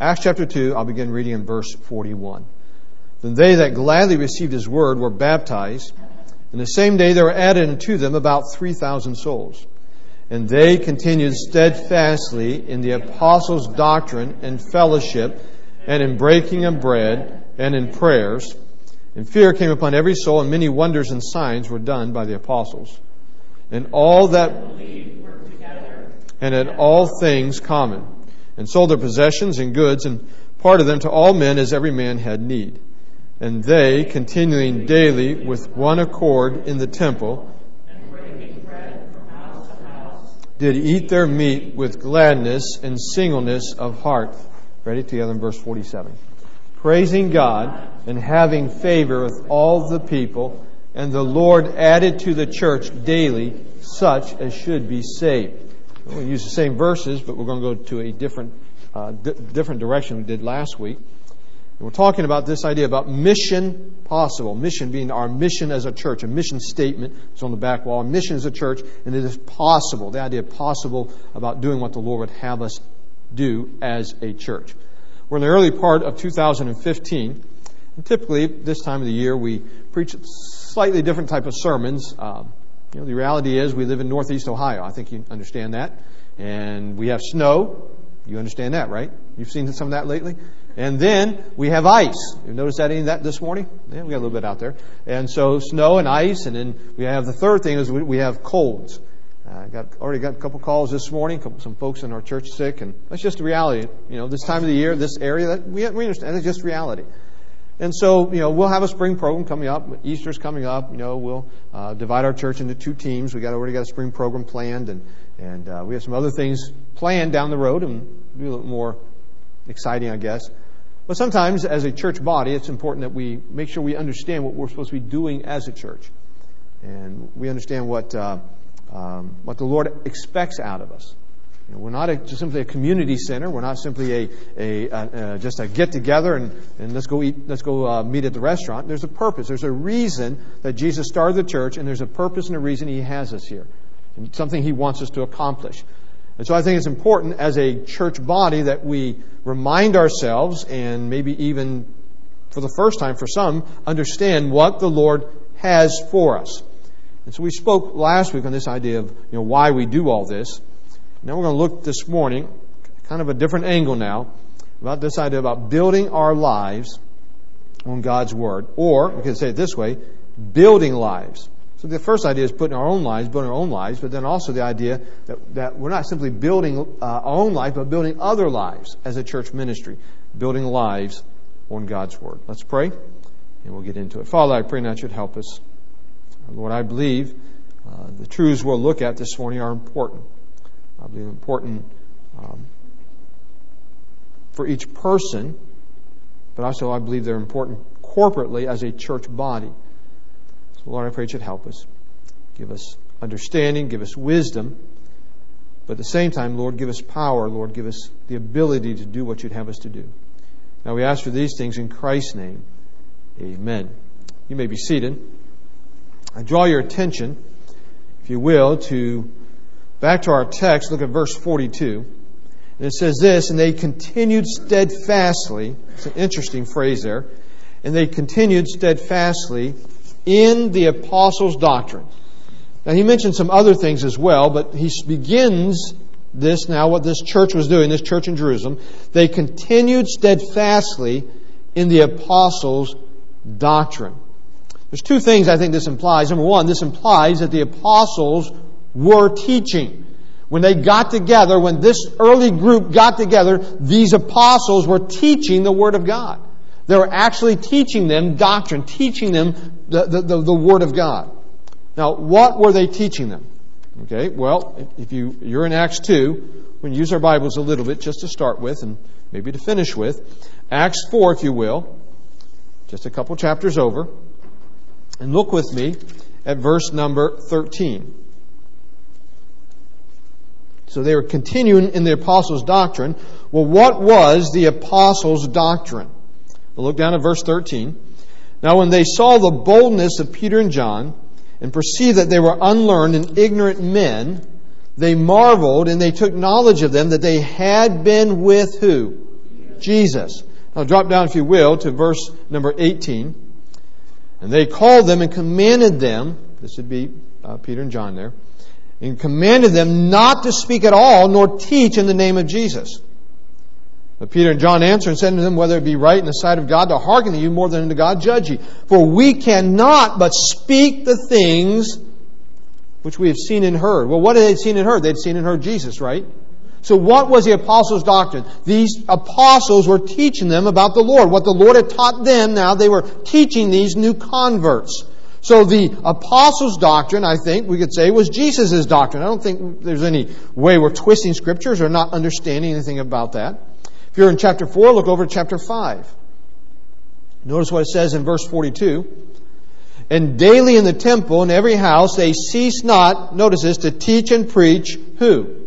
Acts chapter 2, I'll begin reading in verse 41. Then they that gladly received his word were baptized, and the same day there were added unto them about 3,000 souls. And they continued steadfastly in the apostles' doctrine and fellowship, and in breaking of bread, and in prayers. And fear came upon every soul, and many wonders and signs were done by the apostles. And all that believed were together, and had all things common, and sold their possessions and goods, and parted them to all men as every man had need. And they, continuing daily with one accord in the temple, and breaking bread from house to house, did eat their meat with gladness and singleness of heart. Ready? Together in verse 47. Praising God and having favor with all the people, and the Lord added to the church daily such as should be saved. We're going to use the same verses, but we're going to go to a different direction we did last week. And we're talking about this idea about mission possible. Mission being our mission as a church. A mission statement is on the back wall. Our mission as a church, and it is possible. The idea of possible about doing what the Lord would have us do as a church. We're in the early part of 2015. And typically, this time of the year, we preach slightly different type of sermons. The reality is we live in Northeast Ohio. I think you understand that. And we have snow. You understand that, right? You've seen some of that lately. And then we have ice. You noticed any of that this morning? Yeah, we got a little bit out there. And so snow and ice. And then we have the third thing is we have colds. Already got a couple calls this morning. Some folks in our church sick. And that's just the reality. This time of the year, this area, that we understand. It's just reality. And so, we'll have a spring program coming up. Easter's coming up. We'll divide our church into two teams. We already got a spring program planned, and we have some other things planned down the road, and be a little more exciting, I guess. But sometimes, as a church body, it's important that we make sure we understand what we're supposed to be doing as a church, and we understand what the Lord expects out of us. We're not just simply a community center. We're not simply just a get together and let's go meet at the restaurant. There's a purpose. There's a reason that Jesus started the church, and there's a purpose and a reason He has us here, and something He wants us to accomplish. And so I think it's important as a church body that we remind ourselves, and maybe even for the first time for some, understand what the Lord has for us. And so we spoke last week on this idea of why we do all this. Now we're going to look this morning, kind of a different angle now, about this idea about building our lives on God's Word. Or, we can say it this way, building lives. So the first idea is building our own lives, but then also the idea that we're not simply building our own life, but building other lives as a church ministry. Building lives on God's Word. Let's pray, and we'll get into it. Father, I pray that you'd help us. Lord, I believe the truths we'll look at this morning are important. I believe important for each person, but also I believe they're important corporately as a church body. So Lord, I pray that you'd help us. Give us understanding, give us wisdom, but at the same time, Lord, give us power. Lord, give us the ability to do what you'd have us to do. Now we ask for these things in Christ's name. Amen. You may be seated. I draw your attention, if you will, back to our text. Look at verse 42. And it says this, and they continued steadfastly. It's an interesting phrase there. And they continued steadfastly in the apostles' doctrine. Now he mentioned some other things as well, but he begins this now, what this church was doing, this church in Jerusalem. They continued steadfastly in the apostles' doctrine. There's two things I think this implies. Number one, this implies that the apostles were teaching. When they got together, when this early group got together, these apostles were teaching the Word of God. They were actually teaching them doctrine, teaching them the Word of God. Now, what were they teaching them? Okay, well, if you're in Acts 2, we're going to use our Bibles a little bit just to start with and maybe to finish with. Acts 4, if you will, just a couple chapters over. And look with me at verse number 13. So they were continuing in the apostles' doctrine. Well, what was the apostles' doctrine? We'll look down at verse 13. Now when they saw the boldness of Peter and John, and perceived that they were unlearned and ignorant men, they marveled, and they took knowledge of them that they had been with who? Jesus. Now drop down, if you will, to verse number 18. And they called them and commanded them, this would be Peter and John there, and commanded them not to speak at all, nor teach in the name of Jesus. But Peter and John answered and said to them, whether it be right in the sight of God to hearken to you more than unto God, judge ye. For we cannot but speak the things which we have seen and heard. Well, what had they seen and heard? They'd seen and heard Jesus, right? So what was the apostles' doctrine? These apostles were teaching them about the Lord. What the Lord had taught them, now they were teaching these new converts. So the apostles' doctrine, I think we could say, was Jesus' doctrine. I don't think there's any way we're twisting Scriptures or not understanding anything about that. If you're in chapter 4, look over to chapter 5. Notice what it says in verse 42. And daily in the temple, in every house, they cease not, notice this, to teach and preach, who?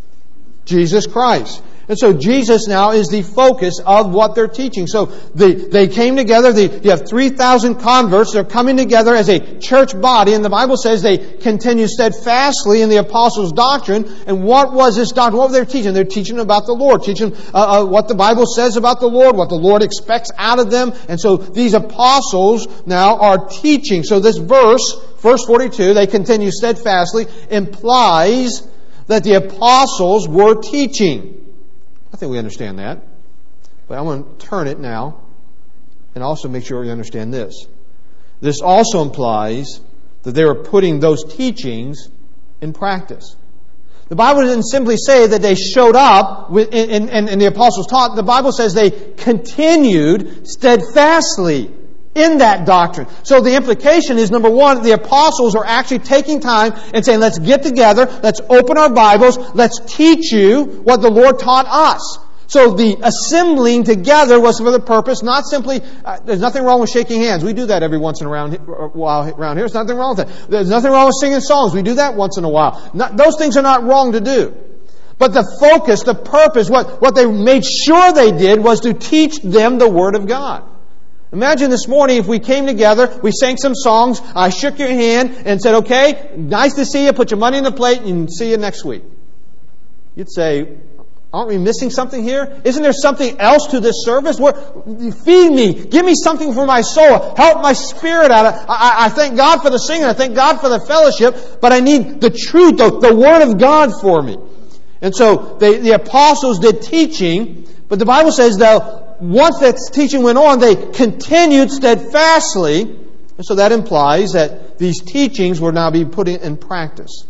Jesus Christ. And so Jesus now is the focus of what they're teaching. So they came together. You have 3,000 converts. They're coming together as a church body. And the Bible says they continue steadfastly in the apostles' doctrine. And what was this doctrine? What were they teaching? They're teaching about the Lord. Teaching what the Bible says about the Lord. What the Lord expects out of them. And so these apostles now are teaching. So this verse 42, they continue steadfastly, implies that the apostles were teaching. I think we understand that. But I want to turn it now and also make sure we understand this. This also implies that they were putting those teachings in practice. The Bible doesn't simply say that they showed up and the apostles taught. The Bible says they continued steadfastly in that doctrine. So the implication is, number one, the apostles are actually taking time and saying, let's get together, let's open our Bibles, let's teach you what the Lord taught us. So the assembling together was for the purpose, not simply, there's nothing wrong with shaking hands. We do that every once in a while around here. There's nothing wrong with that. There's nothing wrong with singing songs. We do that once in a while. Those things are not wrong to do. But the focus, the purpose, what they made sure they did was to teach them the Word of God. Imagine this morning if we came together, we sang some songs, I shook your hand and said, okay, nice to see you, put your money in the plate and see you next week. You'd say, aren't we missing something here? Isn't there something else to this service? Feed me. Give me something for my soul. Help my spirit out. I thank God for the singing. I thank God for the fellowship. But I need the truth, the Word of God for me. And so the apostles did teaching. But the Bible says, though, once that teaching went on, they continued steadfastly. And so that implies that these teachings were now being put in practice.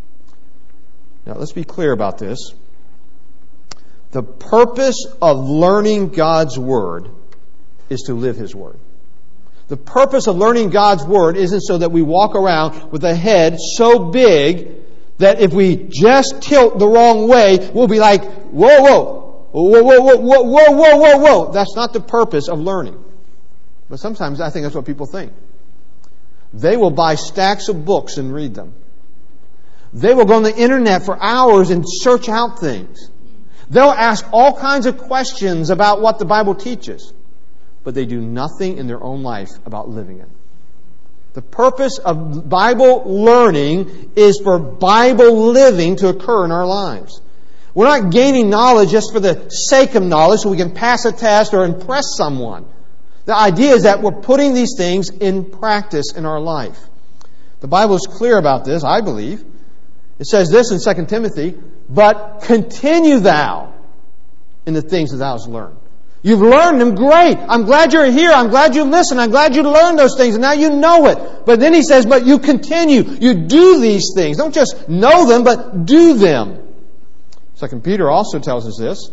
Now, let's be clear about this. The purpose of learning God's Word is to live His Word. The purpose of learning God's Word isn't so that we walk around with a head so big that if we just tilt the wrong way, we'll be like, whoa, whoa. Whoa, whoa, whoa, whoa, whoa, whoa, whoa, whoa. That's not the purpose of learning. But sometimes I think that's what people think. They will buy stacks of books and read them. They will go on the internet for hours and search out things. They'll ask all kinds of questions about what the Bible teaches. But they do nothing in their own life about living it. The purpose of Bible learning is for Bible living to occur in our lives. We're not gaining knowledge just for the sake of knowledge so we can pass a test or impress someone. The idea is that we're putting these things in practice in our life. The Bible is clear about this, I believe. It says this in 2 Timothy, but continue thou in the things that thou hast learned. You've learned them, great. I'm glad you're here. I'm glad you listened. I'm glad you learned those things and now you know it. But then he says, but you continue. You do these things. Don't just know them, but do them. 2 Peter also tells us this.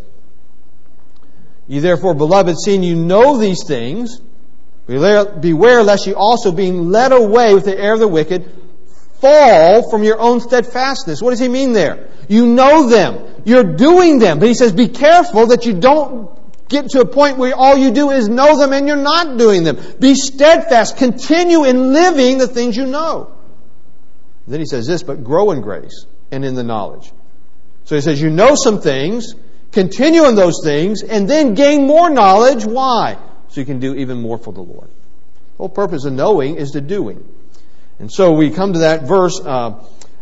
Ye therefore, beloved, seeing you know these things, beware lest ye also, being led away with the air of the wicked, fall from your own steadfastness. What does he mean there? You know them. You're doing them. But he says, be careful that you don't get to a point where all you do is know them and you're not doing them. Be steadfast. Continue in living the things you know. Then he says this, but grow in grace and in the knowledge. So he says, you know some things, continue in those things, and then gain more knowledge. Why? So you can do even more for the Lord. The whole purpose of knowing is the doing. And so we come to that verse,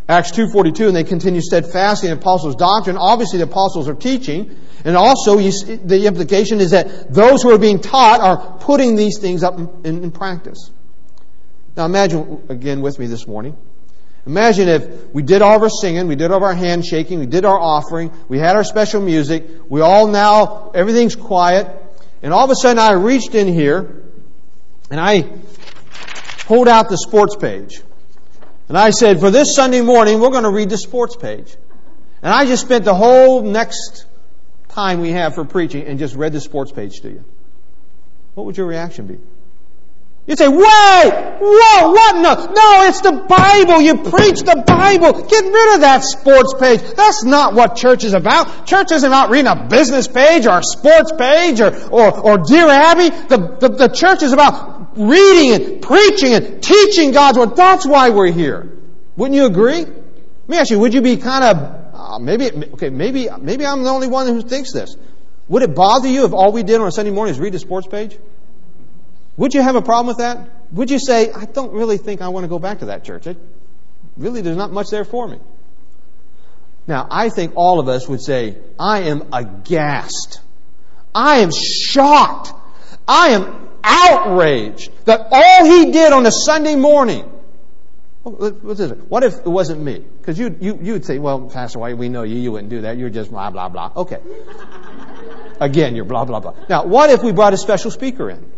Acts 2:42, and they continue steadfastly in the apostles' doctrine. Obviously, the apostles are teaching. And also, the implication is that those who are being taught are putting these things up in practice. Now, imagine, again, with me this morning. Imagine if we did all of our singing, we did all of our handshaking, we did our offering, we had our special music, we all now, everything's quiet, and all of a sudden I reached in here and I pulled out the sports page. And I said, for this Sunday morning, we're going to read the sports page. And I just spent the whole next time we have for preaching and just read the sports page to you. What would your reaction be? You'd say, wait! Whoa! What? No, it's the Bible. You preach the Bible. Get rid of that sports page. That's not what church is about. Church isn't about reading a business page or a sports page or Dear Abby. The church is about reading and preaching and teaching God's Word. That's why we're here. Wouldn't you agree? Let me ask you, would you be kind of, maybe I'm the only one who thinks this. Would it bother you if all we did on a Sunday morning is read the sports page? Would you have a problem with that? Would you say, I don't really think I want to go back to that church. There's not much there for me. Now, I think all of us would say, I am aghast. I am shocked. I am outraged that all he did on a Sunday morning. What if it wasn't me? Because you would say, well, Pastor White, we know you wouldn't do that. You're just blah, blah, blah. Okay. Again, you're blah, blah, blah. Now, what if we brought a special speaker in?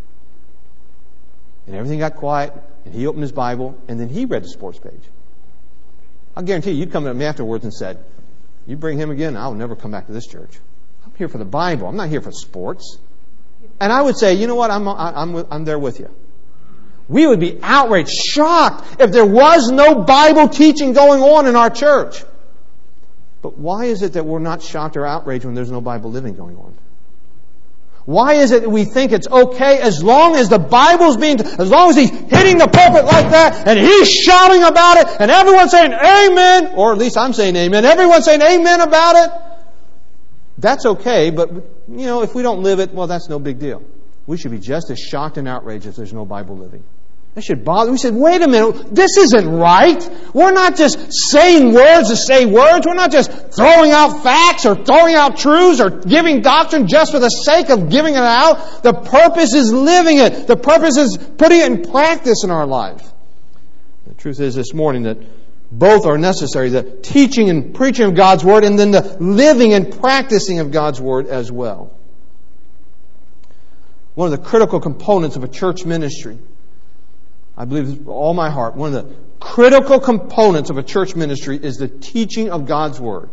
And everything got quiet, and he opened his Bible, and then he read the sports page. I'll guarantee you, you'd come to me afterwards and said, you bring him again, I'll never come back to this church. I'm here for the Bible. I'm not here for sports. And I would say, you know what, I'm there with you. We would be outraged, shocked, if there was no Bible teaching going on in our church. But why is it that we're not shocked or outraged when there's no Bible living going on? Why is it that we think it's okay as long as the Bible's as long as he's hitting the pulpit like that and he's shouting about it and everyone's saying amen, or at least I'm saying amen, everyone's saying amen about it? That's okay, but if we don't live it, well, that's no big deal. We should be just as shocked and outraged if there's no Bible living. That should bother. We said, wait a minute, this isn't right. We're not just saying words to say words. We're not just throwing out facts or throwing out truths or giving doctrine just for the sake of giving it out. The purpose is living it. The purpose is putting it in practice in our life. The truth is this morning that both are necessary, the teaching and preaching of God's Word and then the living and practicing of God's Word as well. One of the critical components of a church ministry, I believe with all my heart, one of the critical components of a church ministry is the teaching of God's Word.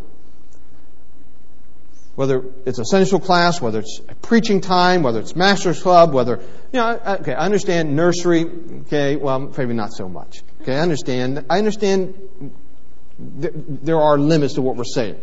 Whether it's a Sunday school class, whether it's a preaching time, whether it's Master's Club, whether, I understand nursery, okay, well, maybe not so much. Okay, I understand there are limits to what we're saying.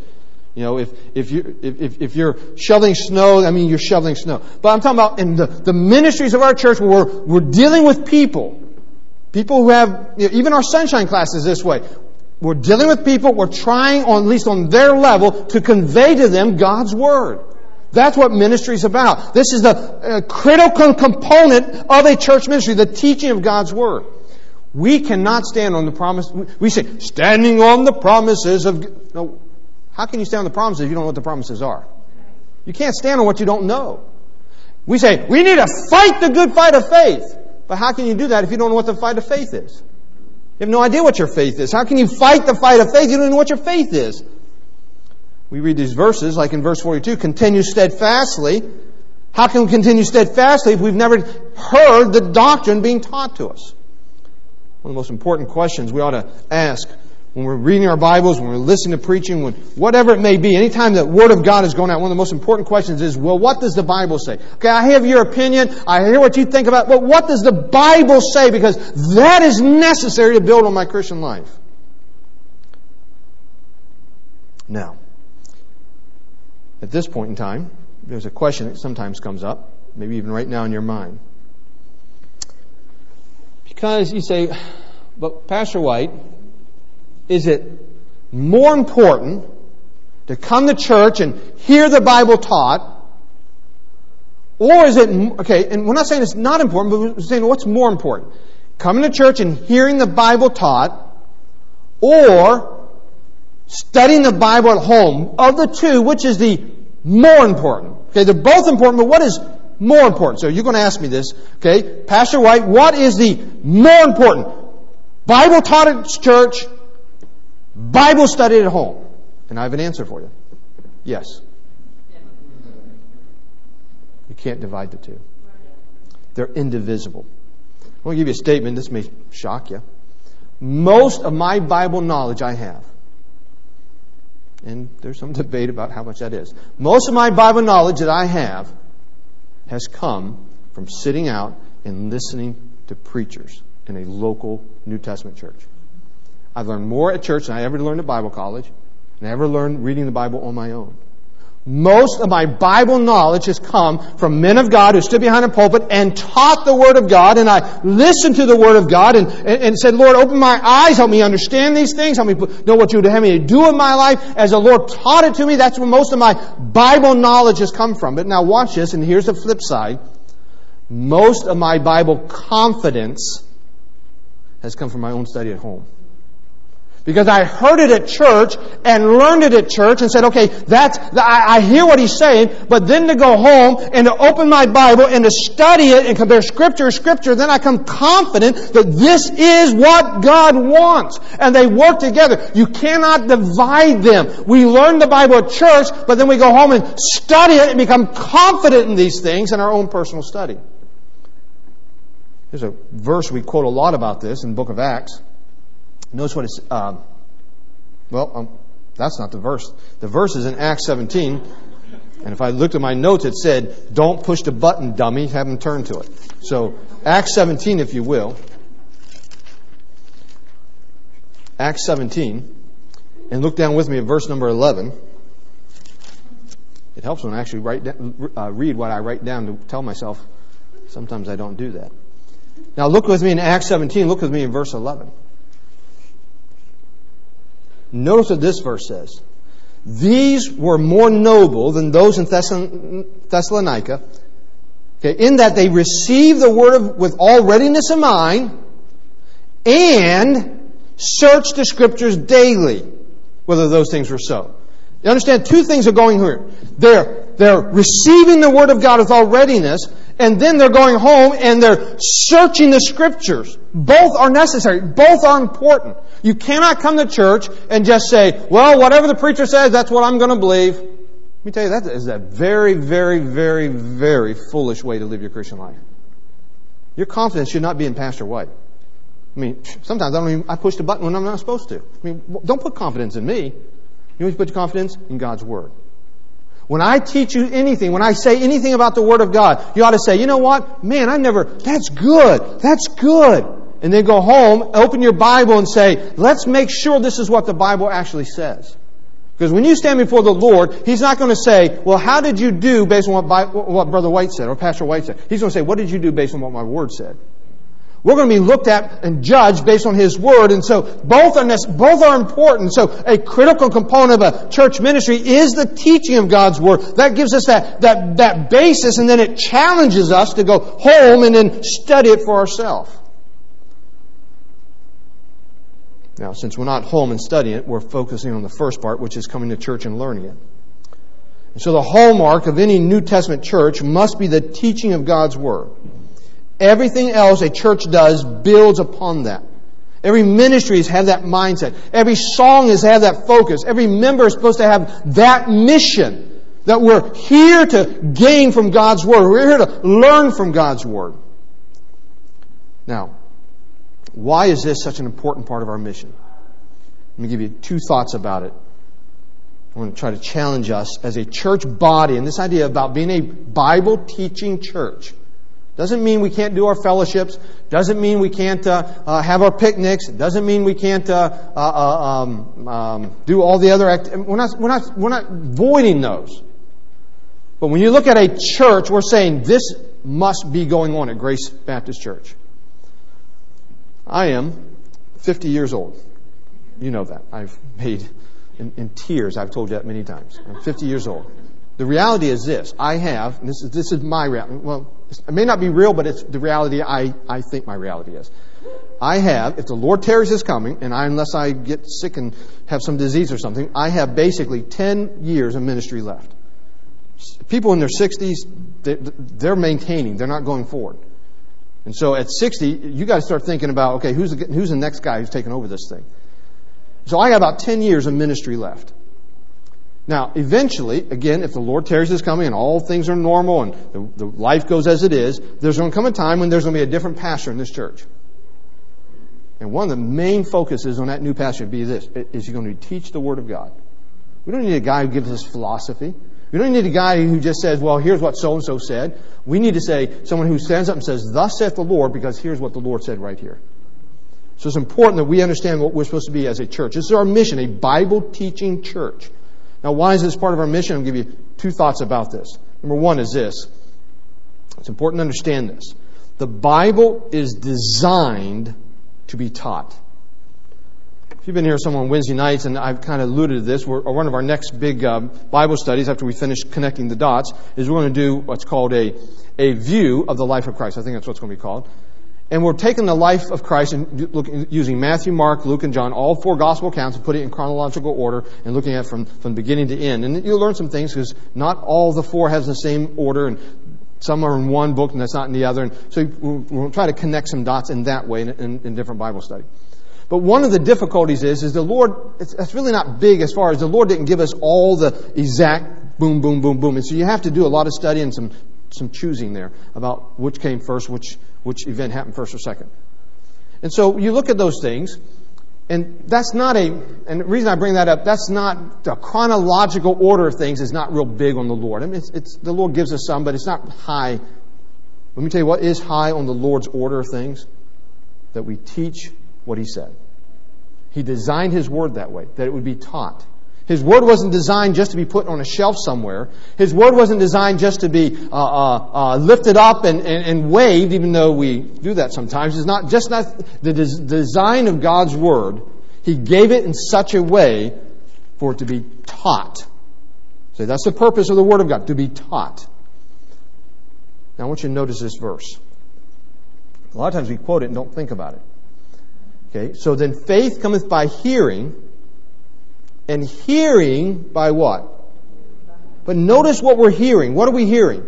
If you're shoveling snow, you're shoveling snow. But I'm talking about in the ministries of our church where we're dealing with people who have, even our sunshine class is this way. We're dealing with people, we're trying, at least on their level, to convey to them God's Word. That's what ministry is about. This is the critical component of a church ministry, the teaching of God's Word. We cannot stand on the promise. We say, standing on the promises of... No, how can you stand on the promises if you don't know what the promises are? You can't stand on what you don't know. We say, we need to fight the good fight of faith. But how can you do that if you don't know what the fight of faith is? You have no idea what your faith is. How can you fight the fight of faith? You don't know what your faith is. We read these verses, like in verse 42, continue steadfastly. How can we continue steadfastly if we've never heard the doctrine being taught to us? One of the most important questions we ought to ask when we're reading our Bibles, when we're listening to preaching, whatever it may be, anytime the Word of God is going out, one of the most important questions is, well, what does the Bible say? Okay, I have your opinion, I hear what you think about it, but what does the Bible say? Because that is necessary to build on my Christian life. Now, at this point in time, there's a question that sometimes comes up, maybe even right now in your mind. Because you say, but Pastor White, is it more important to come to church and hear the Bible taught? Or is it, okay, and we're not saying it's not important, but we're saying what's more important? Coming to church and hearing the Bible taught, or studying the Bible at home. Of the two, which is the more important? Okay, they're both important, but what is more important? So you're going to ask me this. Okay, Pastor White, what is the more important? Bible taught at church, Bible studied at home. And I have an answer for you. Yes. You can't divide the two. They're indivisible. I want to give you a statement. This may shock you. Most of my Bible knowledge I have, and there's some debate about how much that is. Most of my Bible knowledge that I have has come from sitting out and listening to preachers in a local New Testament church. I've learned more at church than I ever learned at Bible college, and I ever learned reading the Bible on my own. Most of my Bible knowledge has come from men of God who stood behind a pulpit and taught the Word of God, and I listened to the Word of God and said, Lord, open my eyes, help me understand these things, help me know what you would have me to do in my life. As the Lord taught it to me, that's where most of my Bible knowledge has come from. But now watch this, and here's the flip side. Most of my Bible confidence has come from my own study at home. Because I heard it at church and learned it at church and said, okay, I hear what he's saying, but then to go home and to open my Bible and to study it and compare Scripture to Scripture, then I come confident that this is what God wants. And they work together. You cannot divide them. We learn the Bible at church, but then we go home and study it and become confident in these things in our own personal study. There's a verse we quote a lot about this in the book of Acts. Notice what it's... that's not the verse. The verse is in Acts 17. And if I looked at my notes, it said, don't push the button, dummy. Have them turn to it. So, Acts 17, if you will. Acts 17. And look down with me at verse number 11. It helps when I actually read what I write down to tell myself. Sometimes I don't do that. Now look with me in Acts 17. Look with me in verse 11. Notice what this verse says. These were more noble than those in Thessalonica, in that they received the word with all readiness of mind and searched the Scriptures daily, whether those things were so. You understand, two things are going here. They're receiving the Word of God with all readiness, and then they're going home and they're searching the Scriptures. Both are necessary. Both are important. You cannot come to church and just say, well, whatever the preacher says, that's what I'm going to believe. Let me tell you, that is a very, very, very, very foolish way to live your Christian life. Your confidence should not be in Pastor White. I mean, sometimes I push the button when I'm not supposed to. I mean, don't put confidence in me. You need to put your confidence in God's Word. When I teach you anything, when I say anything about the Word of God, you ought to say, you know what? Man, that's good. That's good. And then go home, open your Bible and say, let's make sure this is what the Bible actually says. Because when you stand before the Lord, He's not going to say, well, how did you do based on what Brother White said or Pastor White said? He's going to say, what did you do based on what my Word said? We're going to be looked at and judged based on His Word, and so both are important. So a critical component of a church ministry is the teaching of God's Word. That gives us that basis, and then it challenges us to go home and then study it for ourselves. Now, since we're not home and studying it, we're focusing on the first part, which is coming to church and learning it. And so the hallmark of any New Testament church must be the teaching of God's Word. Everything else a church does builds upon that. Every ministry has had that mindset. Every song has had that focus. Every member is supposed to have that mission. That we're here to gain from God's Word. We're here to learn from God's Word. Now, why is this such an important part of our mission? Let me give you two thoughts about it. I want to try to challenge us as a church body, and this idea about being a Bible-teaching church. Doesn't mean we can't do our fellowships. Doesn't mean we can't have our picnics. Doesn't mean we can't do all the other activities. We're not voiding those. But when you look at a church, we're saying this must be going on at Grace Baptist Church. I am 50 years old. You know that. I've made in tears. I've told you that many times. I'm 50 years old. The reality is this. This is my reality. Well, it may not be real, but it's the reality I think my reality is. I have, if the Lord tarries his coming, and unless I get sick and have some disease or something, I have basically 10 years of ministry left. People in their 60s, they're maintaining. They're not going forward. And so at 60, you got to start thinking about, okay, who's the next guy who's taking over this thing? So I got about 10 years of ministry left. Now, eventually, again, if the Lord tarries his coming and all things are normal and the life goes as it is, there's going to come a time when there's going to be a different pastor in this church. And one of the main focuses on that new pastor would be this. Is he going to teach the Word of God? We don't need a guy who gives us philosophy. We don't need a guy who just says, well, here's what so-and-so said. We need to say someone who stands up and says, thus saith the Lord, because here's what the Lord said right here. So it's important that we understand what we're supposed to be as a church. This is our mission, a Bible-teaching church. Now, why is this part of our mission? I'll give you 2 thoughts about this. Number 1 is this. It's important to understand this. The Bible is designed to be taught. If you've been here some on Wednesday nights, and I've kind of alluded to this, one of our next big Bible studies after we finish connecting the dots is we're going to do what's called a view of the life of Christ. I think that's what it's going to be called. And we're taking the life of Christ and using Matthew, Mark, Luke, and John, all 4 gospel accounts, and putting it in chronological order and looking at it from beginning to end. And you'll learn some things because not all the 4 has the same order, and some are in one book and that's not in the other. And so we'll try to connect some dots in that way in different Bible study. But one of the difficulties is the Lord, it's really not big as far as the Lord didn't give us all the exact boom, boom, boom, boom. And so you have to do a lot of study and some choosing there about which came first, which event happened first or second. And so you look at those things, and that's not and the reason I bring that up, that's not, the chronological order of things is not real big on the Lord. I mean, it's the Lord gives us some, but it's not high. Let me tell you what is high on the Lord's order of things, that we teach what He said. He designed His Word that way, that it would be taught. His Word wasn't designed just to be put on a shelf somewhere. His Word wasn't designed just to be lifted up and waved, even though we do that sometimes. It's not the design of God's Word. He gave it in such a way for it to be taught. So that's the purpose of the Word of God, to be taught. Now I want you to notice this verse. A lot of times we quote it and don't think about it. Okay, so then faith cometh by hearing, and hearing by what? But notice what we're hearing. What are we hearing?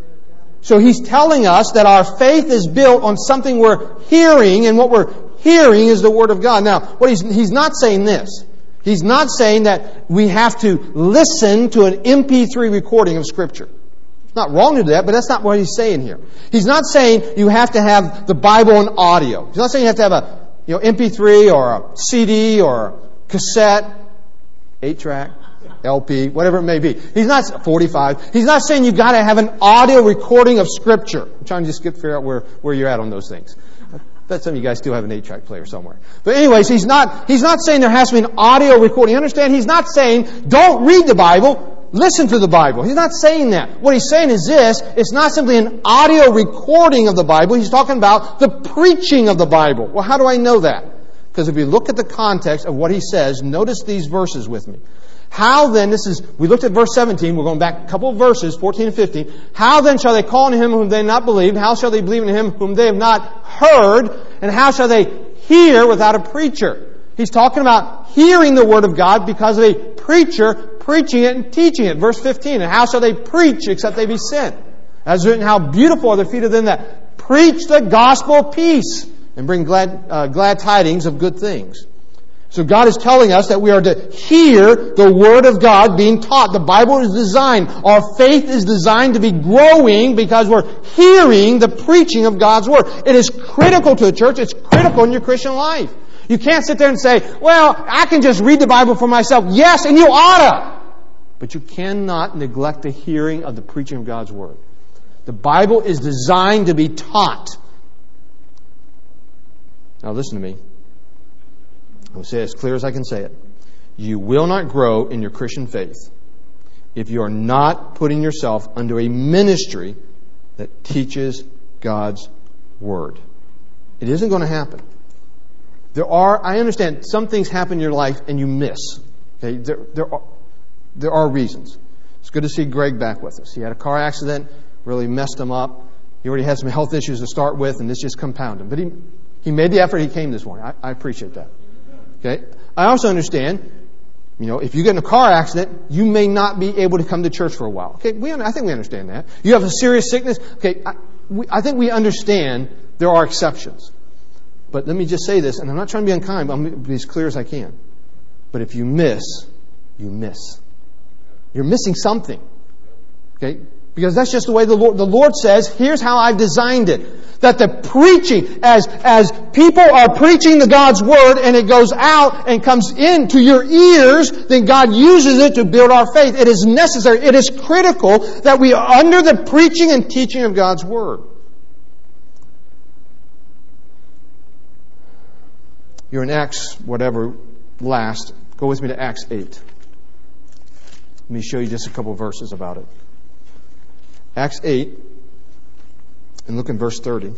So he's telling us that our faith is built on something we're hearing, and what we're hearing is the Word of God. Now, what he's not saying this. He's not saying that we have to listen to an MP3 recording of Scripture. It's not wrong to do that, but that's not what he's saying here. He's not saying you have to have the Bible on audio. He's not saying you have to have a MP3 or a CD or a cassette, 8-track, LP, whatever it may be. He's not 45. He's not saying you've got to have an audio recording of Scripture. I'm trying to just figure out where you're at on those things. I bet some of you guys still have an 8-track player somewhere. But anyways, he's not saying there has to be an audio recording. You understand? He's not saying don't read the Bible. Listen to the Bible. He's not saying that. What he's saying is this. It's not simply an audio recording of the Bible. He's talking about the preaching of the Bible. Well, how do I know that? Because if you look at the context of what he says, notice these verses with me. How then, we looked at verse 17, we're going back a couple of verses, 14 and 15. How then shall they call on Him whom they have not believed? How shall they believe in Him whom they have not heard? And how shall they hear without a preacher? He's talking about hearing the Word of God because of a preacher preaching it and teaching it. Verse 15, and how shall they preach except they be sent? As written, how beautiful are the feet of them that preach the gospel of peace and bring glad tidings of good things. So God is telling us that we are to hear the Word of God being taught. The Bible is designed, our faith is designed to be growing because we're hearing the preaching of God's Word. It is critical to a church. It's critical in your Christian life. You can't sit there and say, well, I can just read the Bible for myself. Yes, and you ought to. But you cannot neglect the hearing of the preaching of God's Word. The Bible is designed to be taught. Now listen to me. I'll say it as clear as I can say it. You will not grow in your Christian faith if you are not putting yourself under a ministry that teaches God's Word. It isn't going to happen. I understand some things happen in your life and you miss. Okay? There are reasons. It's good to see Greg back with us. He had a car accident, really messed him up. He already had some health issues to start with, and this just compounded. But He made the effort. He came this morning. I appreciate that. Okay. I also understand, if you get in a car accident, you may not be able to come to church for a while. Okay. I think we understand that. You have a serious sickness. Okay. I think we understand there are exceptions. But let me just say this, and I'm not trying to be unkind, but I'm going to be as clear as I can. But if you miss, you miss. You're missing something. Okay? Because that's just the way the Lord says, here's how I've designed it. That the preaching, as people are preaching the God's Word and it goes out and comes into your ears, then God uses it to build our faith. It is necessary, it is critical that we are under the preaching and teaching of God's Word. You're in Acts, whatever, last. Go with me to Acts 8. Let me show you just a couple of verses about it. Acts 8, and look in verse 30.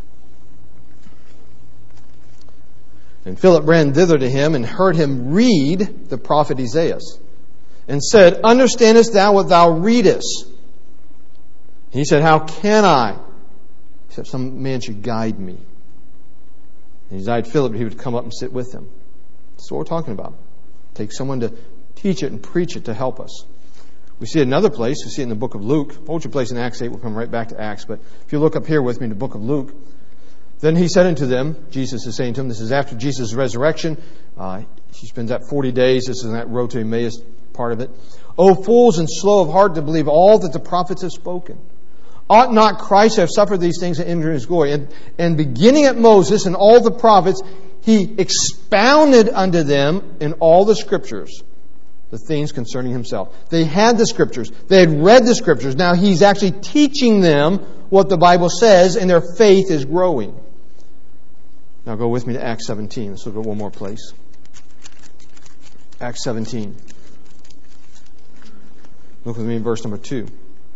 And Philip ran thither to him and heard him read the prophet Isaiah, and said, Understandest thou what thou readest? And he said, How can I? He said, Some man should guide me. And he desired Philip that he would come up and sit with him. That's what we're talking about. Take someone to teach it and preach it to help us. We see it in another place. We see it in the book of Luke. Hold your place in Acts 8. We'll come right back to Acts. But if you look up here with me in the book of Luke, then he said unto them, Jesus is saying to them, this is after Jesus' resurrection. He spends that 40 days. This is in that road to Emmaus part of it. O fools and slow of heart to believe all that the prophets have spoken. Ought not Christ to have suffered these things and enter His glory? And beginning at Moses and all the prophets, He expounded unto them in all the Scriptures the things concerning Himself. They had the Scriptures. They had read the Scriptures. Now He's actually teaching them what the Bible says, and their faith is growing. Now go with me to Acts 17. Let's look at one more place. Acts 17. Look with me in verse number 2.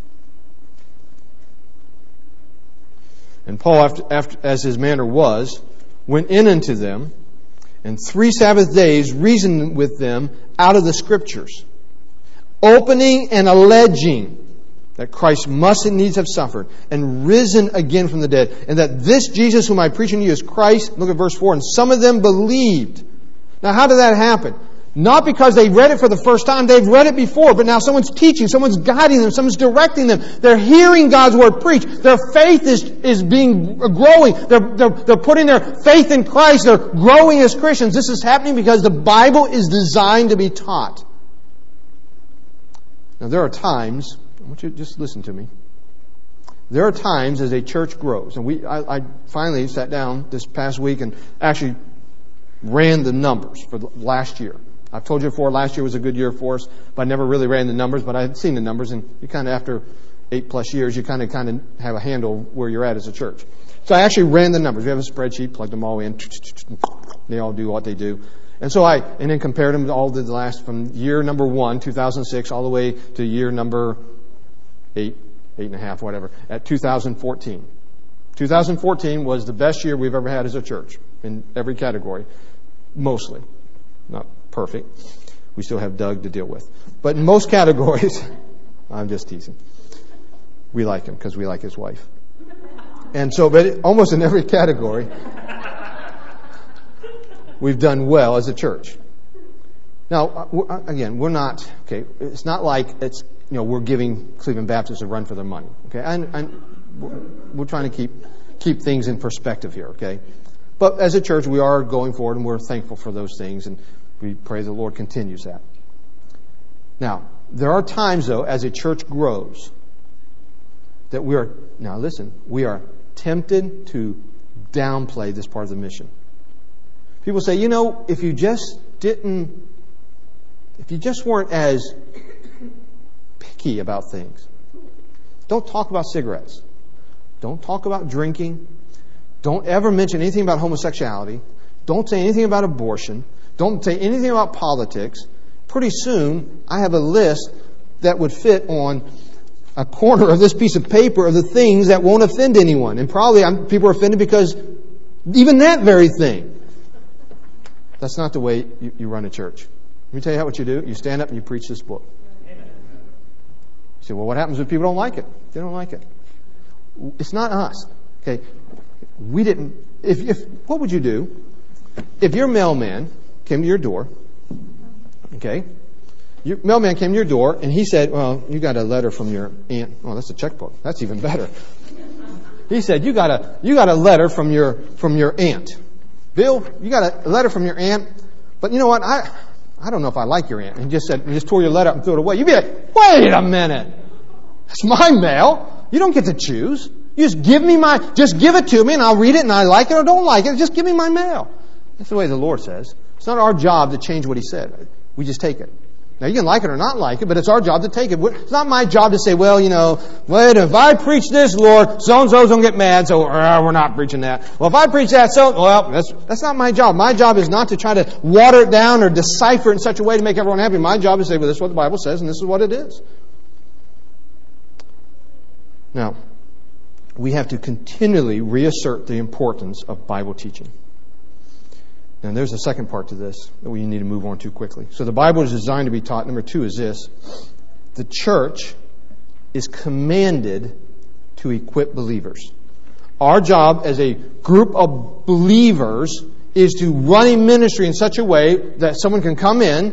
And Paul, after as his manner was, went in unto them, and 3 Sabbath days reasoned with them out of the Scriptures, opening and alleging that Christ must and needs have suffered and risen again from the dead, and that this Jesus whom I preach unto you is Christ. Look at verse 4. And some of them believed. Now how did that happen? Not because they read it for the first time. They've read it before, but now someone's teaching, someone's guiding them, someone's directing them. They're hearing God's Word preached. Their faith is being growing. They're putting their faith in Christ. They're growing as Christians. This is happening because the Bible is designed to be taught. Now there are times, I want you to just listen to me. There are times as a church grows, and I finally sat down this past week and actually ran the numbers for last year. I've told you before, last year was a good year for us, but I never really ran the numbers, but I had seen the numbers, and you kind of, after 8+ years, you kind of have a handle where you're at as a church. So I actually ran the numbers. We have a spreadsheet, plugged them all in. They all do what they do. And so and then compared them to all the last, from year number 1, 2006, all the way to year number 8.5, whatever, at 2014. 2014 was the best year we've ever had as a church in every category, mostly. Not perfect. We still have Doug to deal with. But in most categories, I'm just teasing. We like him because we like his wife. And so, but almost in every category, we've done well as a church. Now, again, we're not, okay, it's not like it's, we're giving Cleveland Baptist a run for their money. Okay, and we're trying to keep things in perspective here, okay? But as a church, we are going forward, and we're thankful for those things, and we pray the Lord continues that. Now, there are times, though, as a church grows, that we are tempted to downplay this part of the mission. People say, if you just weren't as picky about things, don't talk about cigarettes, don't talk about drinking, don't ever mention anything about homosexuality, don't say anything about abortion, don't say anything about politics. Pretty soon, I have a list that would fit on a corner of this piece of paper of the things that won't offend anyone. And probably people are offended because even that very thing. That's not the way you run a church. Let me tell you what you do. You stand up and you preach this book. You say, well, what happens if people don't like it? They don't like it. It's not us. Okay. What would you do if your mailman came to your door? Okay, your mailman came to your door and he said, "Well, you got a letter from your aunt." Oh, that's a checkbook. That's even better. He said, "You got a letter from your aunt, Bill. You got a letter from your aunt, but you know what? I don't know if I like your aunt." And he just tore your letter up and threw it away. You'd be like, "Wait a minute, it's my mail. You don't get to choose. You just give it to me, and I'll read it, and I like it or don't like it. Just give me my mail." That's the way the Lord says. It's not our job to change what He said. We just take it. Now, you can like it or not like it, but it's our job to take it. It's not my job to say, "Well, wait, if I preach this, Lord, so-and-so's going to get mad, so we're not preaching that. Well, if I preach that, that's not my job. My job is not to try to water it down or decipher it in such a way to make everyone happy. My job is to say, well, this is what the Bible says, and this is what it is. Now, we have to continually reassert the importance of Bible teaching. And there's a second part to this that we need to move on to quickly. So the Bible is designed to be taught. Number 2 is this. The church is commanded to equip believers. Our job as a group of believers is to run a ministry in such a way that someone can come in,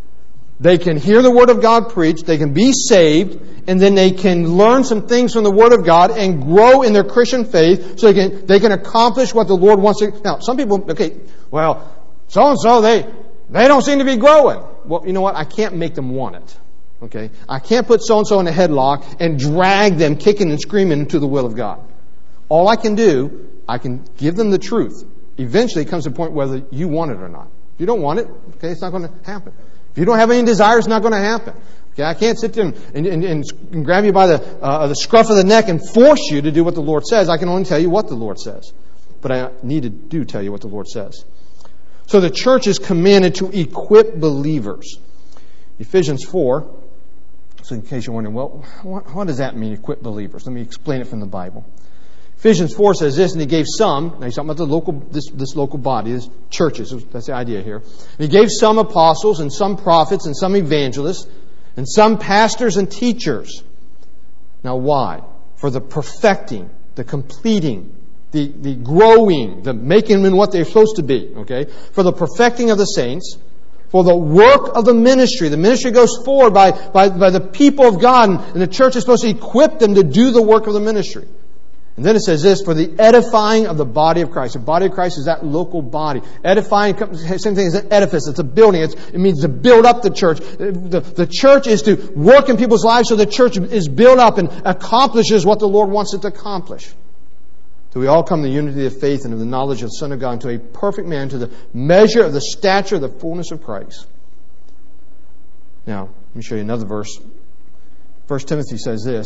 they can hear the Word of God preached, they can be saved, and then they can learn some things from the Word of God and grow in their Christian faith so they can accomplish what the Lord wants to. Now, some people, well, so-and-so, they don't seem to be growing. Well, you know what? I can't make them want it. Okay? I can't put so-and-so in a headlock and drag them kicking and screaming into the will of God. All I can do, I can give them the truth. Eventually, it comes to a point whether you want it or not. If you don't want it, okay, it's not going to happen. If you don't have any desire, it's not going to happen. Okay, I can't sit there and grab you by the scruff of the neck and force you to do what the Lord says. I can only tell you what the Lord says. But I need to do tell you what the Lord says. So the church is commanded to equip believers. Ephesians 4. So in case you're wondering, well, what does that mean, equip believers? Let me explain it from the Bible. Ephesians 4 says this, and He gave some, now He's talking about this local body, this churches, that's the idea here. And He gave some apostles, and some prophets, and some evangelists, and some pastors and teachers. Now why? For the perfecting, the completing, the growing, the making them what they're supposed to be. Okay? For the perfecting of the saints, for the work of the ministry. The ministry goes forward by the people of God, and the church is supposed to equip them to do the work of the ministry. And then it says this, for the edifying of the body of Christ. The body of Christ is that local body. Edifying, same thing as an edifice. It's a building. It means to build up the church. The church is to work in people's lives so the church is built up and accomplishes what the Lord wants it to accomplish. So we all come to the unity of faith and of the knowledge of the Son of God, to a perfect man, to the measure of the stature of the fullness of Christ. Now, let me show you another verse. 1 Timothy says this,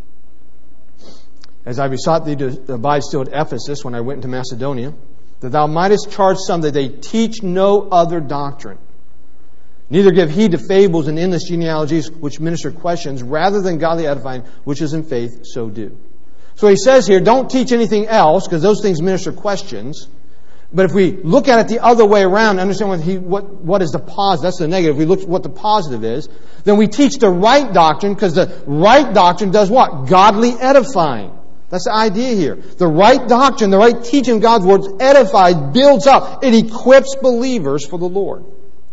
as I besought thee to abide still at Ephesus when I went into Macedonia, that thou mightest charge some that they teach no other doctrine. Neither give heed to fables and endless genealogies which minister questions, rather than godly edifying, which is in faith, so do. So he says here, don't teach anything else, because those things minister questions. But if we look at it the other way around, understand what is the positive, that's the negative. If we look at what the positive is, then we teach the right doctrine, because the right doctrine does what? Godly edifying. That's the idea here. The right doctrine, the right teaching of God's Word edifies, builds up. It equips believers for the Lord.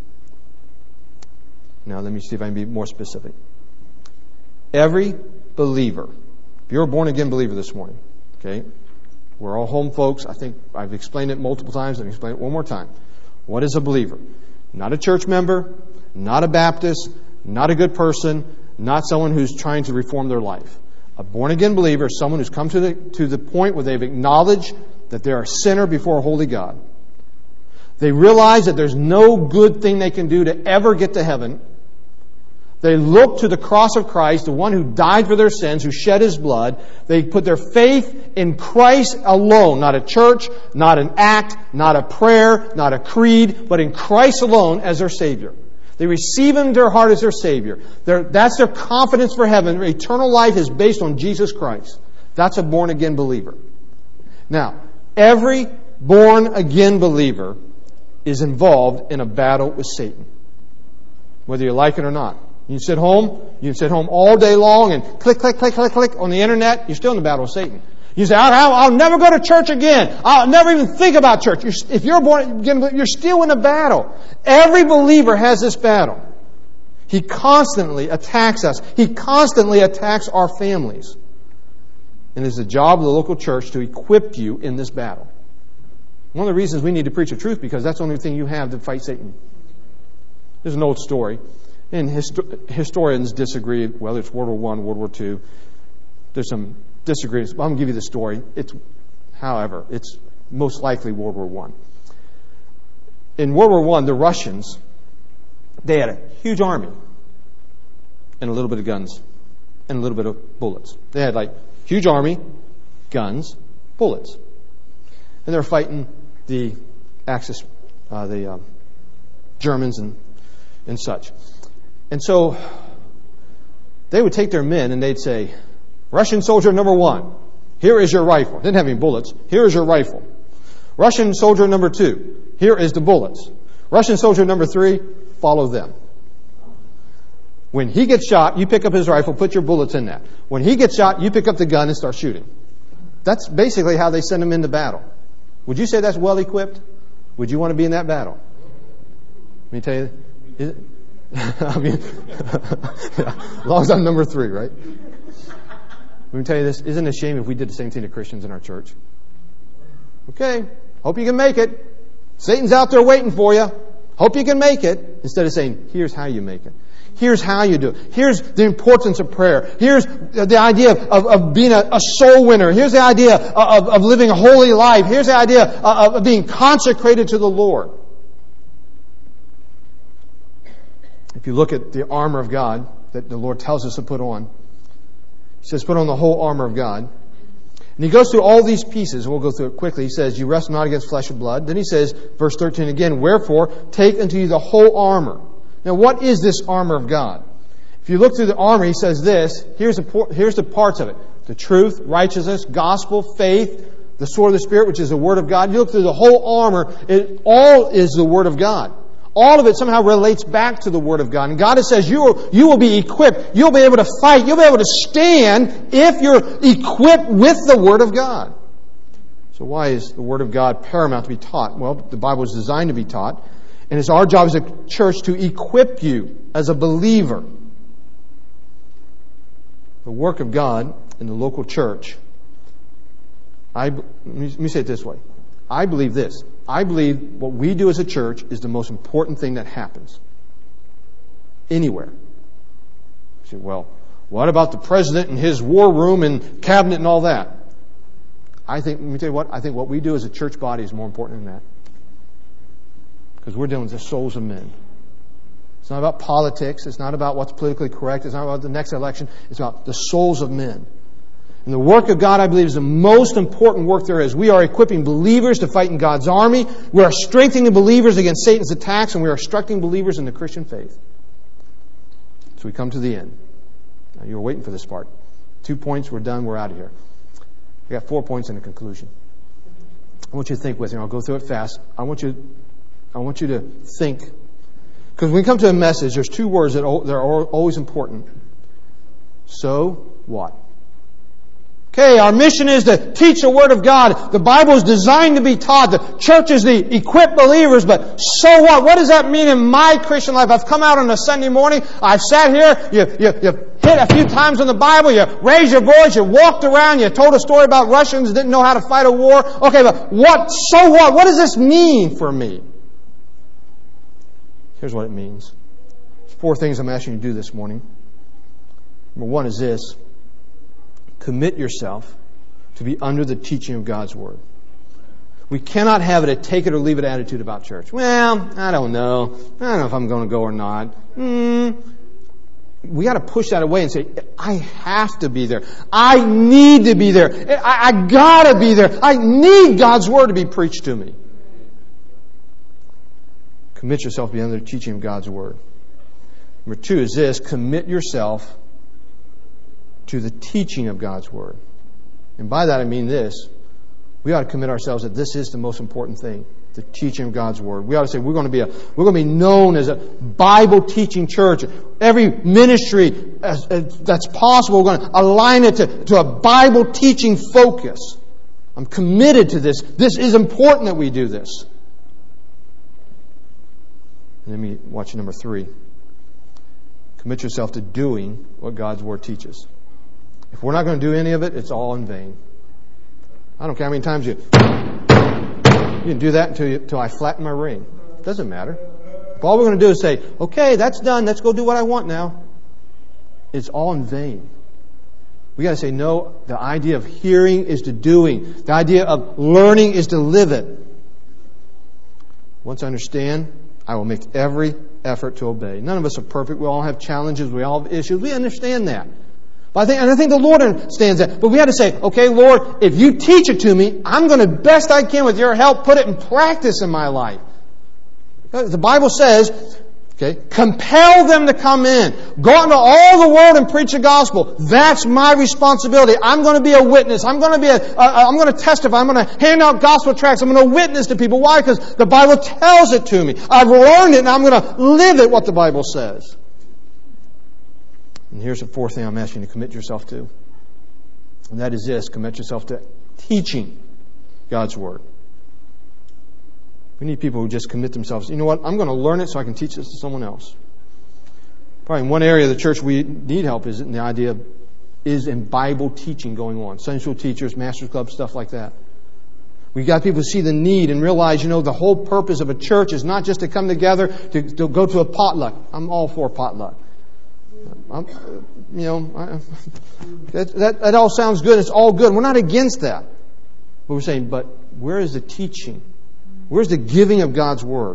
Now let me see if I can be more specific. Every believer, if you're a born-again believer this morning, okay, we're all home folks. I think I've explained it multiple times. Let me explain it one more time. What is a believer? Not a church member, not a Baptist, not a good person, not someone who's trying to reform their life. A born-again believer is someone who's come to the point where they've acknowledged that they're a sinner before a holy God. They realize that there's no good thing they can do to ever get to heaven. They look to the cross of Christ, the one who died for their sins, who shed His blood. They put their faith in Christ alone, not a church, not an act, not a prayer, not a creed, but in Christ alone as their Savior. They receive Him into their heart as their Savior. That's their confidence for heaven. Their eternal life is based on Jesus Christ. That's a born-again believer. Now, every born-again believer is involved in a battle with Satan, whether you like it or not. You can sit home all day long and click on the internet. You're still in the battle with Satan. You say, I'll never go to church again. I'll never even think about church. If you're born again, you're still in a battle. Every believer has this battle. He constantly attacks us. He constantly attacks our families. And it's the job of the local church to equip you in this battle. One of the reasons we need to preach the truth, because that's the only thing you have to fight Satan. There's an old story. And historians disagree, whether it's World War I, World War II. There's some disagreements. I'm going to give you the story. However, it's most likely World War I. In World War I, the Russians, they had a huge army and a little bit of guns and a little bit of bullets. They had huge army, guns, bullets. And they're fighting the Axis, the Germans and such. And so they would take their men and they'd say, Russian soldier number 1, here is your rifle. Didn't have any bullets. Here is your rifle. Russian soldier number 2, here is the bullets. Russian soldier number 3, follow them. When he gets shot, you pick up his rifle, put your bullets in that. When he gets shot, you pick up the gun and start shooting. That's basically how they send them into battle. Would you say that's well equipped? Would you want to be in that battle? Let me tell you, is it? I mean, as long as I'm number 3, right? Let me tell you this, isn't it a shame if we did the same thing to Christians in our church? Okay, hope you can make it. Satan's out there waiting for you. Hope you can make it. Instead of saying, here's how you make it. Here's how you do it. Here's the importance of prayer. Here's the idea of being a soul winner. Here's the idea of living a holy life. Here's the idea of being consecrated to the Lord. If you look at the armor of God that the Lord tells us to put on, He says, put on the whole armor of God. And He goes through all these pieces, and we'll go through it quickly. He says, you wrestle not against flesh and blood. Then He says, verse 13 again, wherefore, take unto you the whole armor. Now, what is this armor of God? If you look through the armor, He says this. Here's the parts of it. The truth, righteousness, gospel, faith, the sword of the Spirit, which is the Word of God. You look through the whole armor, it all is the Word of God. All of it somehow relates back to the Word of God. And God says you will be equipped. You'll be able to fight. You'll be able to stand if you're equipped with the Word of God. So why is the Word of God paramount to be taught? Well, the Bible is designed to be taught. And it's our job as a church to equip you as a believer. The work of God in the local church, let me say it this way. I believe this. I believe what we do as a church is the most important thing that happens anywhere. You say, well, what about the president and his war room and cabinet and all that? Let me tell you what, I think what we do as a church body is more important than that. Because we're dealing with the souls of men. It's not about politics. It's not about what's politically correct. It's not about the next election. It's about the souls of men. And the work of God, I believe, is the most important work there is. We are equipping believers to fight in God's army. We are strengthening believers against Satan's attacks, and we are instructing believers in the Christian faith. So we come to the end. Now, you were waiting for this part. 2 points, we're done, we're out of here. I got 4 points in the conclusion. I want you to think with me. I'll go through it fast. I want you to think. Because when we come to a message, there's 2 words that are always important. So what? Okay, our mission is to teach the Word of God. The Bible is designed to be taught. The church is the equipped believers, but so what? What does that mean in my Christian life? I've come out on a Sunday morning. I've sat here. You've hit a few times on the Bible. You raised your voice. You walked around. You told a story about Russians who didn't know how to fight a war. Okay, but what? So what? What does this mean for me? Here's what it means. There's 4 things I'm asking you to do this morning. Number 1 is this. Commit yourself to be under the teaching of God's Word. We cannot have a take it or leave it attitude about church. Well, I don't know. I don't know if I'm going to go or not. We got to push that away and say, I have to be there. I need to be there. I got to be there. I need God's Word to be preached to me. Commit yourself to be under the teaching of God's Word. Number 2 is this. Commit yourself to the teaching of God's Word. And by that I mean this. We ought to commit ourselves that this is the most important thing. the teaching of God's Word. We ought to say we're going to be known as a Bible teaching church. Every ministry that's possible, we're going to align it to a Bible teaching focus. I'm committed to this. This is important that we do this. And then watch number 3. Commit yourself to doing what God's Word teaches. If we're not going to do any of it, it's all in vain. I don't care how many times you can do that until I flatten my ring. It doesn't matter. If all we're going to do is say, okay, that's done. Let's go do what I want now. It's all in vain. We got to say, no, the idea of hearing is to doing. The idea of learning is to live it. Once I understand, I will make every effort to obey. None of us are perfect. We all have challenges. We all have issues. We understand that. But I think the Lord understands that. But we have to say, okay, Lord, if you teach it to me, I'm going to best I can with your help put it in practice in my life. The Bible says, okay, compel them to come in. Go out into all the world and preach the gospel. That's my responsibility. I'm going to be a witness. I'm going to testify. I'm going to hand out gospel tracts. I'm going to witness to people. Why? Because the Bible tells it to me. I've learned it and I'm going to live it what the Bible says. And here's the 4th thing I'm asking you to commit yourself to. And that is this. Commit yourself to teaching God's Word. We need people who just commit themselves. You know what? I'm going to learn it so I can teach this to someone else. Probably in one area of the church we need help is in the idea is in Bible teaching going on. Sunday school teachers, Master's Club, stuff like that. We've got people who see the need and realize, the whole purpose of a church is not just to come together to go to a potluck. I'm all for potluck. That all sounds good. It's all good. We're not against that. But we're saying, but where is the teaching? Where's the giving of God's Word?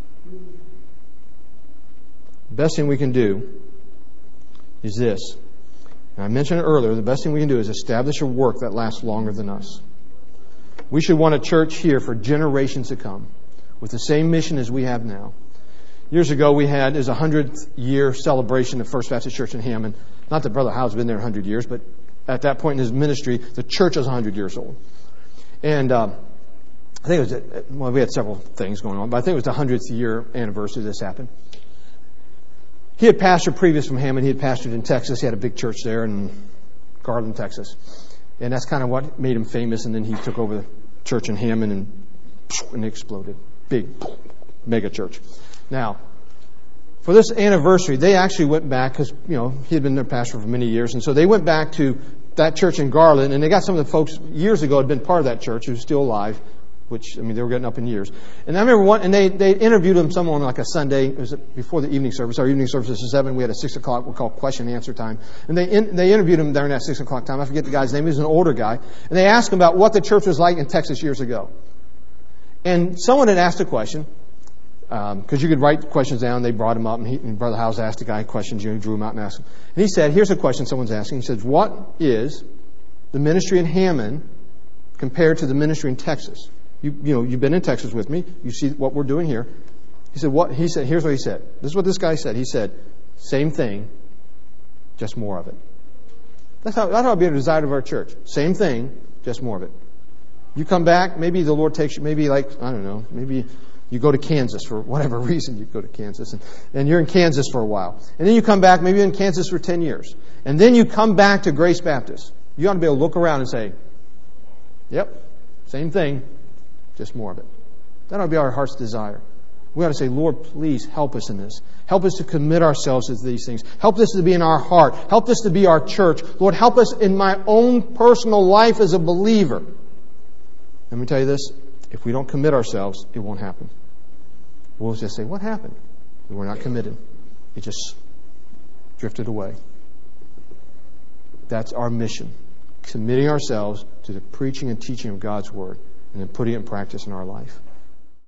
The best thing we can do is this. And I mentioned it earlier. The best thing we can do is establish a work that lasts longer than us. We should want a church here for generations to come with the same mission as we have now. Years ago, it was a 100th year celebration of First Baptist Church in Hammond. Not that Brother Howe's been there 100 years, but at that point in his ministry, the church was 100 years old. And I think it was, we had several things going on, but I think it was the 100th year anniversary this happened. He had pastored previous from Hammond. He had pastored in Texas. He had a big church there in Garland, Texas. And that's kind of what made him famous. And then he took over the church in Hammond and it exploded. Big, mega church. Now, for this anniversary, they actually went back because, he had been their pastor for many years. And so they went back to that church in Garland. And they got some of the folks years ago had been part of that church who was still alive. Which, they were getting up in years. And I remember they interviewed him someone like a Sunday. It was before the evening service. Our evening service was at 7. We had a 6 o'clock, we call question and answer time. And they interviewed him during that 6 o'clock time. I forget the guy's name. He was an older guy. And they asked him about what the church was like in Texas years ago. And someone had asked a question, because you could write questions down. They brought him up, and Brother Howes asked the guy questions. He drew him out and asked him. And he said, here's a question someone's asking. He says, what is the ministry in Hammond compared to the ministry in Texas? You've been in Texas with me. You see what we're doing here. He said, what? He said, here's what he said. This is what this guy said. He said, same thing, just more of it. That's how it be a desire of our church. Same thing, just more of it. You come back, maybe the Lord takes you, maybe maybe you go to Kansas for whatever reason. You go to Kansas and you're in Kansas for a while. And then you come back, maybe you're in Kansas for 10 years. And then you come back to Grace Baptist. You ought to be able to look around and say, yep, same thing. Just more of it. That ought to be our heart's desire. We ought to say, Lord, please help us in this. Help us to commit ourselves to these things. Help this to be in our heart. Help this to be our church. Lord, help us in my own personal life as a believer. Let me tell you this. If we don't commit ourselves, it won't happen. We'll just say, what happened? We're not committed. It just drifted away. That's our mission. Committing ourselves to the preaching and teaching of God's Word. And then putting it in practice in our life.